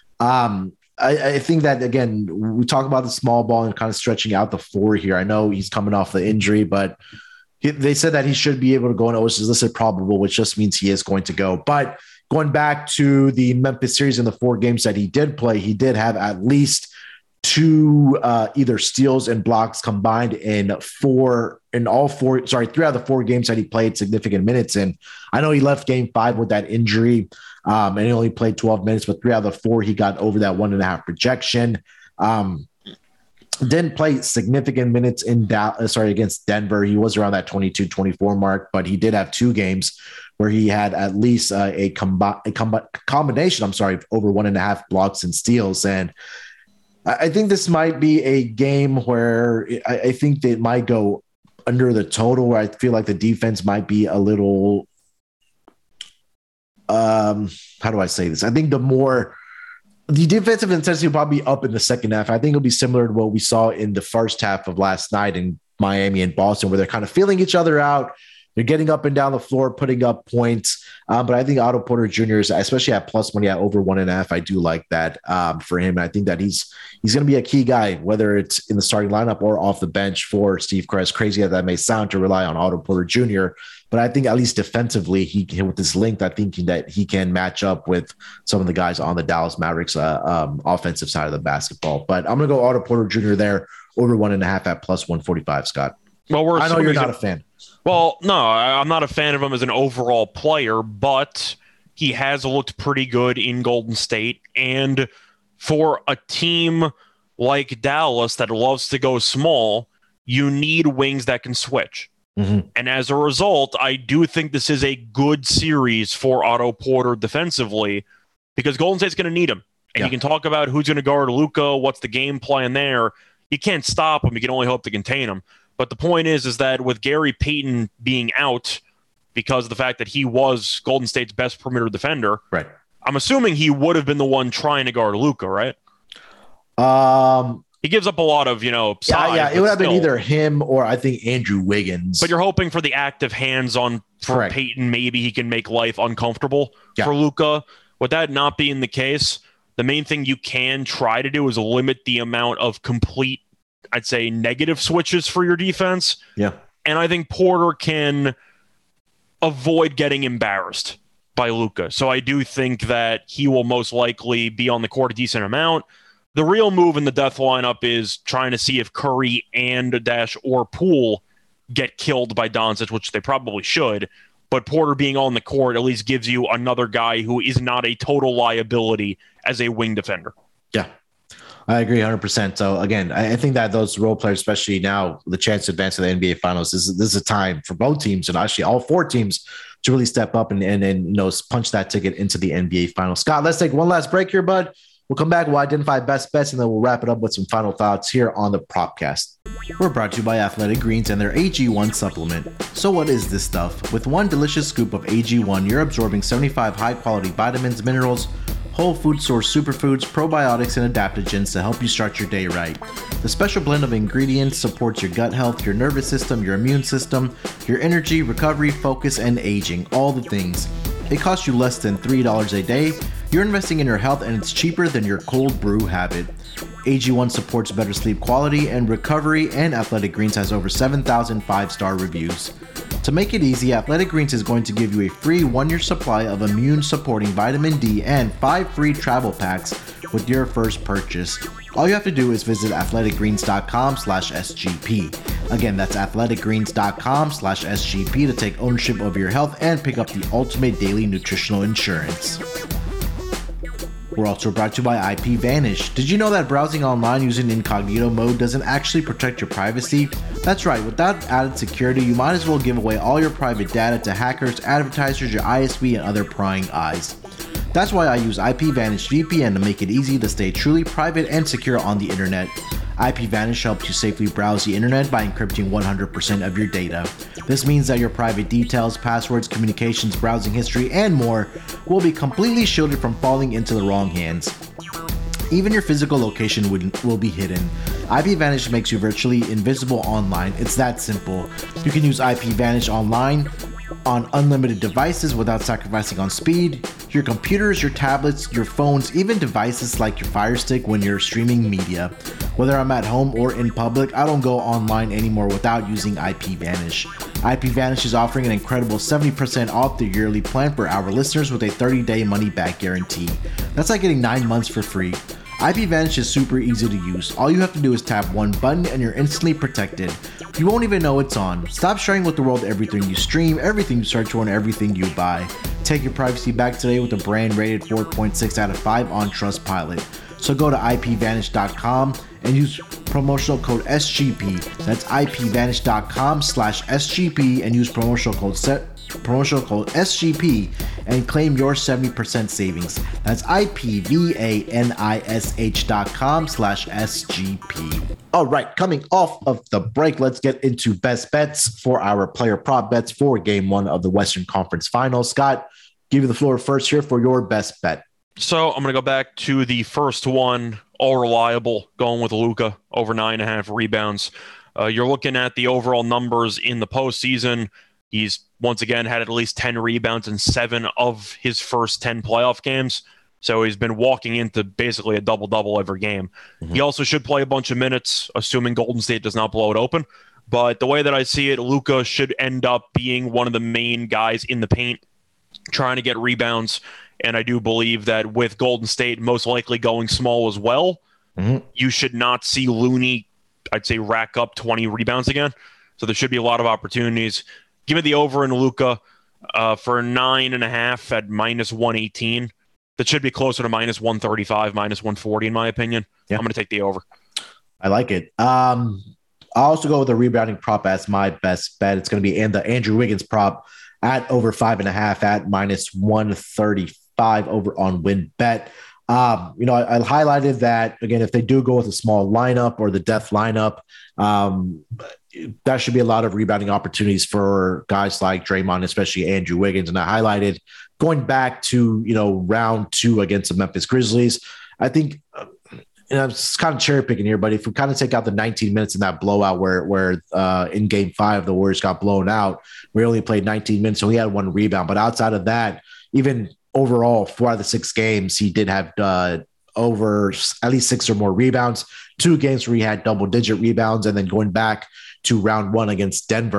Um, I, I think that, again, we talk about the small ball and kind of stretching out the floor here. I know he's coming off the injury, but he, they said that he should be able to go, and it was listed probable, which just means he is going to go. But going back to the Memphis series in the four games that he did play, he did have at least two uh, either steals and blocks combined in four in all four, sorry, three out of the four games that he played significant minutes in. I know he left game five with that injury um, and he only played twelve minutes, but three out of the four, he got over that one and a half projection. Um, didn't play significant minutes in Dallas, sorry, against Denver. He was around that twenty-two, twenty-four mark, but he did have two games where he had at least uh, a, combi- a com- combination, I'm sorry, of over one and a half blocks and steals. And I think this might be a game where I, I think they might go under the total, where I feel like the defense might be a little, um, how do I say this? I think the more the defensive intensity will probably be up in the second half. I think it'll be similar to what we saw in the first half of last night in Miami and Boston, where they're kind of feeling each other out. They're getting up and down the floor, putting up points. Um, but I think Otto Porter Junior is, especially at plus money at over one and a half, I do like that um, for him. And I think that he's he's going to be a key guy, whether it's in the starting lineup or off the bench for Steve Kerr. As crazy as that may sound to rely on Otto Porter Junior But I think at least defensively, he can, with his length, I think that he can match up with some of the guys on the Dallas Mavericks uh, um, offensive side of the basketball. But I'm going to go Otto Porter Junior there over one and a half at plus one forty-five, Scott. Well, we're I know you're not a fan. Well, no, I'm not a fan of him as an overall player, but he has looked pretty good in Golden State. And for a team like Dallas that loves to go small, you need wings that can switch. Mm-hmm. And as a result, I do think this is a good series for Otto Porter defensively because Golden State's going to need him. And yeah. You can talk about who's going to guard Luka, what's the game plan there. You can't stop him. You can only hope to contain him. But the point is, is that with Gary Payton being out because of the fact that he was Golden State's best perimeter defender, right? I'm assuming he would have been the one trying to guard Luka, right? Um, he gives up a lot of, you know, size. Yeah, yeah. It would have still been either him or I think Andrew Wiggins. But you're hoping for the active hands-on for Correct. Payton. Maybe he can make life uncomfortable yeah. for Luka. With that not being the case, the main thing you can try to do is limit the amount of complete, I'd say, negative switches for your defense. Yeah. And I think Porter can avoid getting embarrassed by Luka. So I do think that he will most likely be on the court a decent amount. The real move in the death lineup is trying to see if Curry and Dash or Poole get killed by Doncic, which they probably should. but Porter being on the court at least gives you another guy who is not a total liability as a wing defender. Yeah, I agree one hundred percent. So again, I think that those role players, especially now, the chance to advance to the N B A Finals, this is, this is a time for both teams and actually all four teams to really step up and, and, and you know, punch that ticket into the N B A Finals. Scott, let's take one last break here, bud. We'll come back, we'll identify best bets, and then we'll wrap it up with some final thoughts here on the Propcast. We're brought to you by Athletic Greens and their A G one supplement. So what is this stuff? With one delicious scoop of A G one, you're absorbing seventy-five high-quality vitamins, minerals, whole food source superfoods, probiotics, and adaptogens to help you start your day right. The special blend of ingredients supports your gut health, your nervous system, your immune system, your energy, recovery, focus, and aging, all the things. It costs you less than three dollars a day. You're investing in your health, and it's cheaper than your cold brew habit. A G one supports better sleep quality and recovery, and Athletic Greens has over seven thousand five-star reviews. To make it easy, Athletic Greens is going to give you a free one-year supply of immune-supporting vitamin D and five free travel packs with your first purchase. All you have to do is visit athleticgreens.com slash SGP. Again, that's athleticgreens.com slash SGP to take ownership of your health and pick up the ultimate daily nutritional insurance. We're also brought to you by I P Vanish. Did you know that browsing online using incognito mode doesn't actually protect your privacy? That's right, without added security, you might as well give away all your private data to hackers, advertisers, your I S P, and other prying eyes. That's why I use I P Vanish V P N to make it easy to stay truly private and secure on the internet. I P Vanish helps you safely browse the internet by encrypting one hundred percent of your data. This means that your private details, passwords, communications, browsing history, and more will be completely shielded from falling into the wrong hands. Even your physical location will, will be hidden. I P Vanish makes you virtually invisible online. It's that simple. You can use I P Vanish online on unlimited devices without sacrificing on speed. Your computers, your tablets, your phones, even devices like your Fire Stick when you're streaming media. Whether I'm at home or in public, I don't go online anymore without using I P Vanish. I P Vanish is offering an incredible seventy percent off the yearly plan for our listeners with a thirty day money back guarantee. That's like getting nine months for free. I P Vanish is super easy to use. All you have to do is tap one button and you're instantly protected. You won't even know it's on. Stop sharing with the world everything you stream, everything you search for, and everything you buy. Take your privacy back today with a brand rated four point six out of five on Trustpilot. So go to I P vanish dot com and use promotional code S G P. That's I P vanish dot com slash S G P and use promotional code set. promotional code S G P and claim your seventy percent savings. That's I P V A N I S H dot com slash S G P. All right, coming off of the break, let's get into best bets for our player prop bets for game one of the Western Conference Finals. Scott, give you the floor first here for your best bet. So I'm going to go back to the first one, all reliable, going with Luka over nine and a half rebounds. Uh, you're looking at the overall numbers in the postseason. He's once again had at least ten rebounds in seven of his first ten playoff games. So he's been walking into basically a double-double every game. Mm-hmm. He also should play a bunch of minutes, assuming Golden State does not blow it open. But the way that I see it, Luka should end up being one of the main guys in the paint, trying to get rebounds. And I do believe that with Golden State most likely going small as well, mm-hmm. you should not see Looney, I'd say, rack up twenty rebounds again. So there should be a lot of opportunities. Give me the over in Luka uh, for nine and a half at minus one eighteen. That should be closer to minus one thirty-five, minus one forty, in my opinion. Yeah. I'm going to take the over. I like it. Um, I'll also go with the rebounding prop as my best bet. It's going to be in the Andrew Wiggins prop at over five and a half at minus one thirty-five over on WinBet. Um, you know, I, I highlighted that, again, if they do go with a small lineup or the depth lineup, um, that should be a lot of rebounding opportunities for guys like Draymond, especially Andrew Wiggins. And I highlighted going back to, you know, round two against the Memphis Grizzlies. I think, uh, you know, it's kind of cherry picking here, but if we kind of take out the nineteen minutes in that blowout where, where uh, in game five, the Warriors got blown out, we only played nineteen minutes. So he had one rebound, but outside of that, even overall, four out of the six games, he did have uh, over at least six or more rebounds, two games where he had double digit rebounds. And then going back to round one against Denver,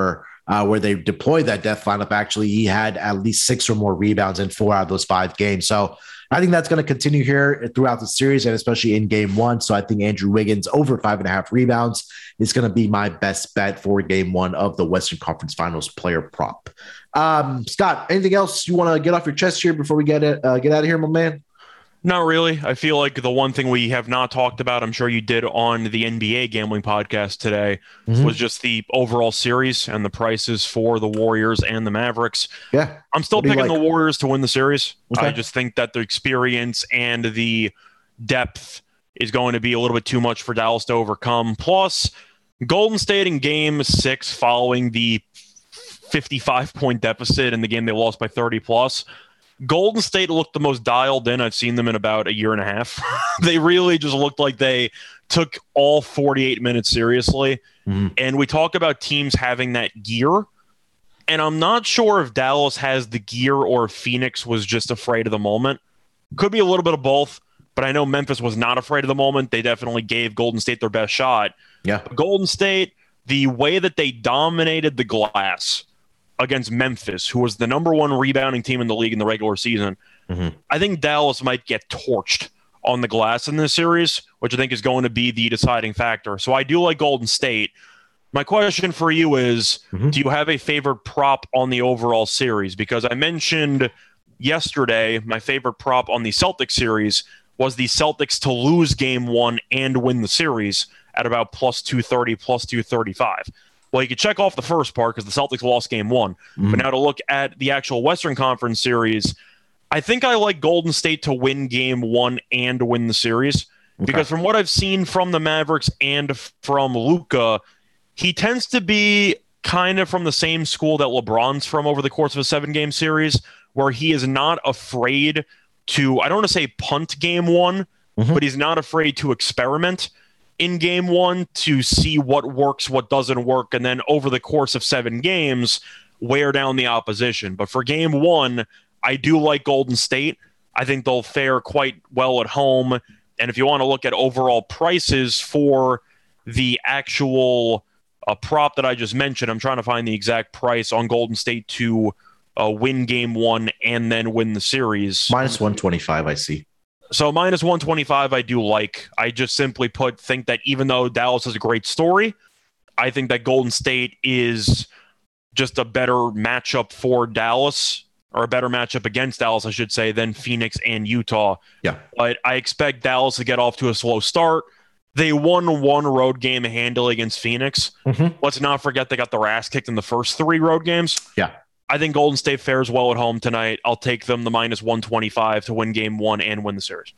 uh, where they deployed that death lineup, actually, he had at least six or more rebounds in four out of those five games. So I think that's going to continue here throughout the series and especially in game one. So I think Andrew Wiggins over five and a half rebounds is going to be my best bet for game one of the Western Conference Finals player prop. Um, Scott, anything else you want to get off your chest here before we get it, uh, get out of here, my man? Not really. I feel like the one thing we have not talked about, I'm sure you did on the N B A gambling podcast today, mm-hmm. was just the overall series and the prices for the Warriors and the Mavericks. Yeah. I'm still picking like? the Warriors to win the series. Okay. I just think that the experience and the depth is going to be a little bit too much for Dallas to overcome. Plus, Golden State in game six following the fifty-five point deficit in the game they lost by thirty plus. Golden State looked the most dialed in I've seen them in about a year and a half. They really just looked like they took all forty-eight minutes seriously. Mm-hmm. And we talk about teams having that gear. And I'm not sure if Dallas has the gear or if Phoenix was just afraid of the moment. Could be a little bit of both, but I know Memphis was not afraid of the moment. They definitely gave Golden State their best shot. Yeah. But Golden State, the way that they dominated the glass against Memphis, who was the number one rebounding team in the league in the regular season, mm-hmm. I think Dallas might get torched on the glass in this series, which I think is going to be the deciding factor. So I do like Golden State. My question for you is, mm-hmm. do you have a favorite prop on the overall series? Because I mentioned yesterday my favorite prop on the Celtics series was the Celtics to lose game one and win the series at about plus two thirty, plus two thirty-five. Well, you could check off the first part because the Celtics lost game one. Mm-hmm. But now to look at the actual Western Conference series, I think I like Golden State to win game one and win the series. Okay. Because from what I've seen from the Mavericks and from Luka, he tends to be kind of from the same school that LeBron's from over the course of a seven-game series, where he is not afraid to, I don't want to say punt game one, mm-hmm. but he's not afraid to experiment in game one to see what works, what doesn't work, and then over the course of seven games, wear down the opposition. But for game one, I do like Golden State. I think they'll fare quite well at home. And if you want to look at overall prices for the actual uh, prop that I just mentioned, I'm trying to find the exact price on Golden State to uh, win game one and then win the series. Minus one twenty-five, I see. So minus one twenty-five, I do like. I just simply put think that even though Dallas is a great story, I think that Golden State is just a better matchup for Dallas, or a better matchup against Dallas, I should say, than Phoenix and Utah. Yeah. But I expect Dallas to get off to a slow start. They won one road game handily against Phoenix. Mm-hmm. Let's not forget they got their ass kicked in the first three road games. Yeah. I think Golden State fares well at home tonight. I'll take them the minus one twenty-five to win game one and win the series.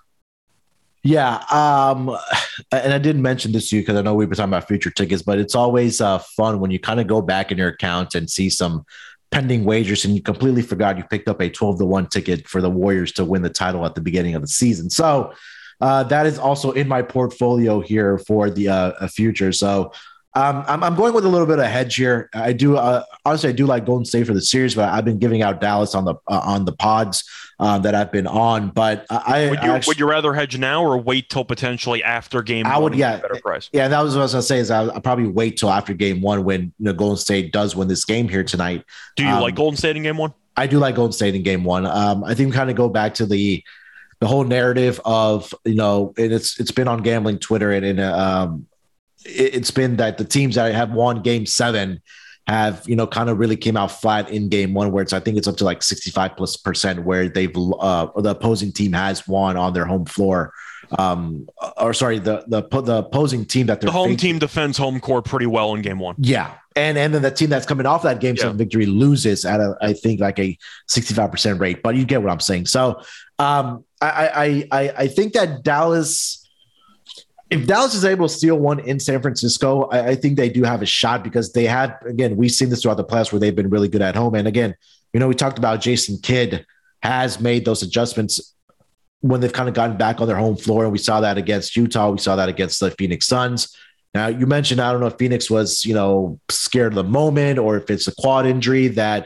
Yeah. Um, and I didn't mention this to you because I know we were talking about future tickets, but it's always uh, fun when you kind of go back in your account and see some pending wagers and you completely forgot you picked up a twelve to one ticket for the Warriors to win the title at the beginning of the season. So uh, that is also in my portfolio here for the uh, future. So Um, I'm, I'm going with a little bit of hedge here. I do, uh, honestly, I do like Golden State for the series, but I've been giving out Dallas on the uh, on the pods uh, that I've been on. But I would you, I actually, would you rather hedge now or wait till potentially after game I one? would, yeah, better price. Yeah, that was what I was gonna say. Is I'll, I'll probably wait till after game one when you know, Golden State does win this game here tonight. Do you um, like Golden State in game one? I do like Golden State in game one. Um, I think we kind of go back to the the whole narrative of you know, and it's it's been on gambling Twitter and in um. It's been that the teams that have won game seven have, you know, kind of really came out flat in game one, where it's, I think it's up to like sixty-five plus percent where they've, uh, or the opposing team has won on their home floor. Um, or sorry, the, the, the opposing team that they're the home facing, team defends home court pretty well in game one. Yeah. And, and then the team that's coming off that game yeah. seven victory loses at a, I think like a sixty-five percent rate, but you get what I'm saying. So um, I, I, I, I think that Dallas, if Dallas is able to steal one in San Francisco, I, I think they do have a shot because they have, again, we've seen this throughout the playoffs where they've been really good at home. And again, you know, we talked about Jason Kidd has made those adjustments when they've kind of gotten back on their home floor. And we saw that against Utah. We saw that against the Phoenix Suns. Now, you mentioned, I don't know if Phoenix was, you know, scared of the moment or if it's a quad injury that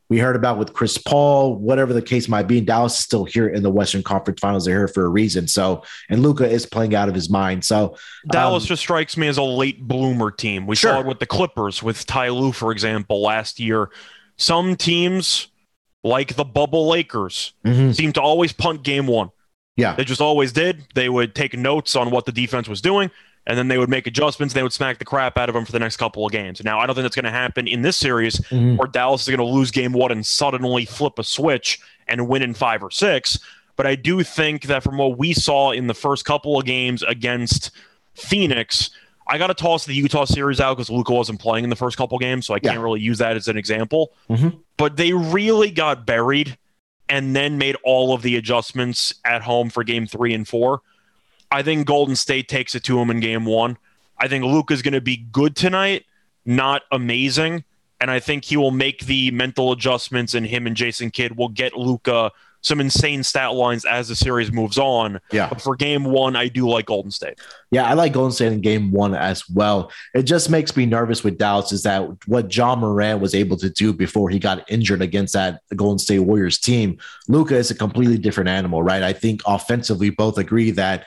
we heard about with Chris Paul, whatever the case might be. Dallas is still here in the Western Conference Finals. They're here for a reason. So, and Luka is playing out of his mind. So Dallas um, just strikes me as a late bloomer team. We sure. saw it with the Clippers, with Ty Lue, for example, last year. Some teams, like the bubble Lakers, mm-hmm. seem to always punt game one. Yeah. They just always did. They would take notes on what the defense was doing, and then they would make adjustments. And they would smack the crap out of them for the next couple of games. Now, I don't think that's going to happen in this series, mm-hmm. where Dallas is going to lose game one and suddenly flip a switch and win in five or six. But I do think that from what we saw in the first couple of games against Phoenix, I got to toss the Utah series out because Luka wasn't playing in the first couple of games, so I can't yeah. really use that as an example. Mm-hmm. But they really got buried and then made all of the adjustments at home for game three and four. I think Golden State takes it to him in game one. I think Luka's going to be good tonight, not amazing. And I think he will make the mental adjustments, and him and Jason Kidd will get Luka some insane stat lines as the series moves on. Yeah. But for game one, I do like Golden State. Yeah, I like Golden State in game one as well. It just makes me nervous with Dallas is that what John Morant was able to do before he got injured against that Golden State Warriors team, Luka is a completely different animal, right? I think offensively, both agree that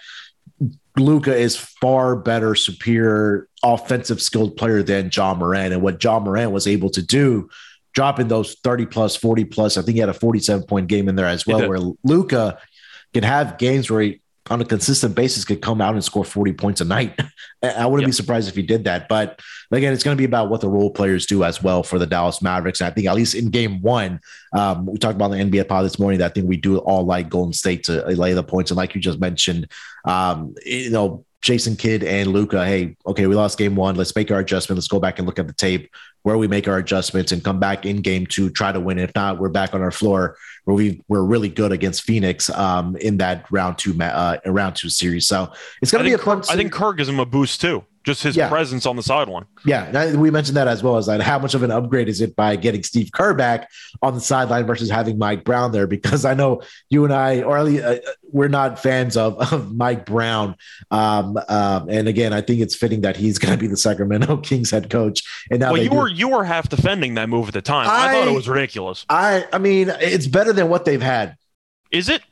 Luka is far better, superior, offensive skilled player than John Morant. And what John Morant was able to do, dropping those thirty plus, forty plus, I think he had a forty-seven point game in there as well, where Luka can have games where he, on a consistent basis, could come out and score forty points a night. I wouldn't yep. be surprised if he did that. But again, it's going to be about what the role players do as well for the Dallas Mavericks. And I think at least in game one, um, we talked about the N B A pod this morning, that I think we do all like Golden State to lay the points. And like you just mentioned, um, you know, Jason Kidd and Luka, hey, okay, we lost game one. Let's make our adjustment. Let's go back and look at the tape where we make our adjustments and come back in game two, try to win. If not, we're back on our floor where we we're really good against Phoenix um, in that round two uh, round two series. So it's going to be a fun. I think Kirk gives him a boost too. Just his yeah. presence on the sideline. Yeah, and I, we mentioned that as well. As like, how much of an upgrade is it by getting Steve Kerr back on the sideline versus having Mike Brown there? Because I know you and I, or at least, uh, we're not fans of, of Mike Brown. Um, um, and again, I think it's fitting that he's going to be the Sacramento Kings head coach. And now well, you do. were you were half defending that move at the time. I, I thought it was ridiculous. I, I mean, it's better than what they've had. Is it?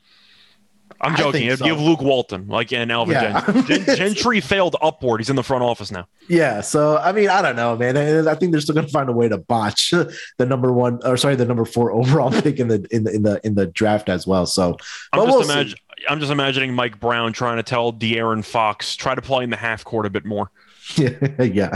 I'm joking. You have, so. you have Luke Walton, like and Alvin yeah. Gentry. Gen- Gentry failed upward. He's in the front office now. Yeah. So, I mean, I don't know, man. I think they're still going to find a way to botch the number one, or sorry, the number four overall pick in the in the in the in the draft as well. So, I'm just, we'll imagine, I'm just imagining Mike Brown trying to tell De'Aaron Fox, try to play in the half court a bit more. Yeah, yeah,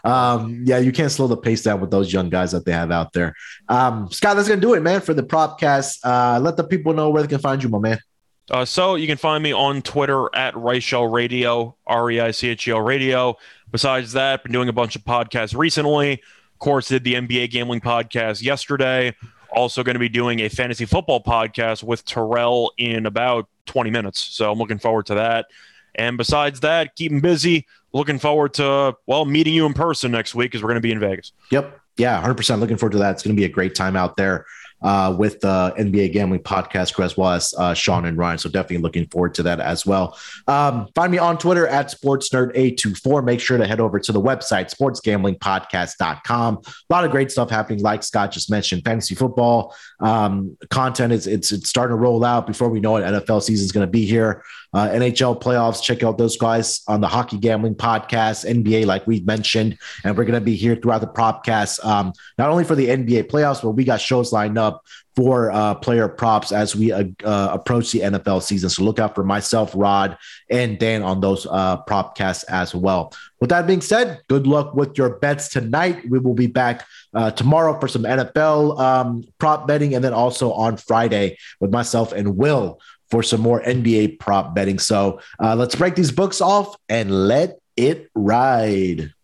um, yeah. You can't slow the pace down with those young guys that they have out there. Um, Scott, that's gonna do it, man, for the Propcast. Uh, let the people know where they can find you, my man. Uh, so you can find me on Twitter at Reichel Radio, R E I C H E L Radio. Besides that, been doing a bunch of podcasts recently. Of course, did the N B A gambling podcast yesterday. Also going to be doing a fantasy football podcast with Terrell in about twenty minutes. So I'm looking forward to that. And besides that, keeping busy. Looking forward to, well, meeting you in person next week because we're going to be in Vegas. Yep. Yeah, one hundred percent looking forward to that. It's going to be a great time out there. Uh, with the N B A Gambling Podcast crew, as well as uh, Sean and Ryan. So definitely looking forward to that as well. Um, find me on Twitter at sports nerd eight two four. Make sure to head over to the website, sports gambling podcast dot com. A lot of great stuff happening, like Scott just mentioned. Fantasy football um, content is it's, it's starting to roll out. Before we know it, N F L season is going to be here. Uh, N H L playoffs, check out those guys on the Hockey Gambling Podcast, N B A, like we mentioned, and we're going to be here throughout the Propcast, um, not only for the N B A playoffs, but we got shows lined up for uh, player props as we uh, uh, approach the N F L season. So look out for myself, Rod, and Dan on those uh, Propcasts as well. With that being said, good luck with your bets tonight. We will be back uh, tomorrow for some N F L um, prop betting, and then also on Friday with myself and Will for some more N B A prop betting. So uh, let's break these books off and let it ride.